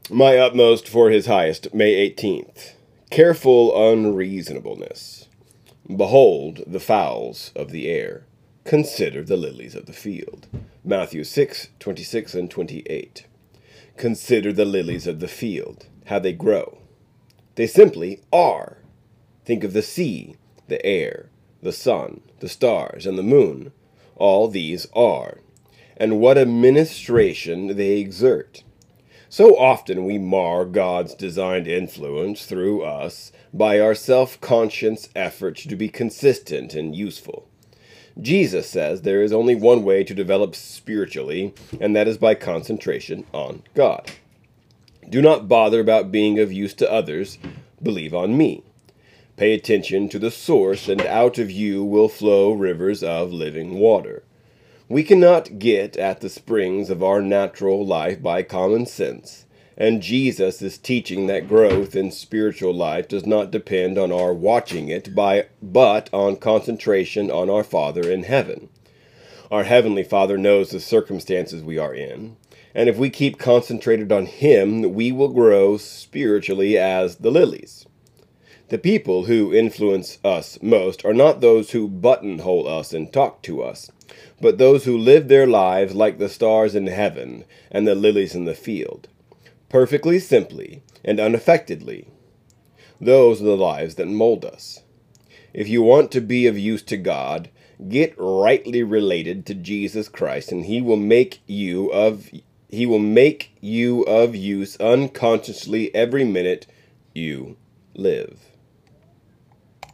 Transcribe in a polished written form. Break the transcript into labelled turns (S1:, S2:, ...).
S1: My utmost for his highest, May 18th. Careful unreasonableness. Behold the fowls of the air. Consider the lilies of the field. Matthew 6:26 and 28. Consider the lilies of the field, how they grow. They simply are. Think of the sea, the air, the sun, the stars, and the moon. All these are. And what administration they exert. So often we mar God's designed influence through us by our self-conscious efforts to be consistent and useful. Jesus says there is only one way to develop spiritually, and that is by concentration on God. Do not bother about being of use to others. Believe on me. Pay attention to the source, and out of you will flow rivers of living water. We cannot get at the springs of our natural life by common sense, and Jesus is teaching that growth in spiritual life does not depend on our watching it, but on concentration on our Father in heaven. Our Heavenly Father knows the circumstances we are in, and if we keep concentrated on Him, we will grow spiritually as the lilies. The people who influence us most are not those who buttonhole us and talk to us, but those who live their lives like the stars in heaven and the lilies in the field, perfectly simply and unaffectedly. Those are the lives that mold us. If you want to be of use to God, get rightly related to Jesus Christ, and He will make you of use unconsciously every minute you live.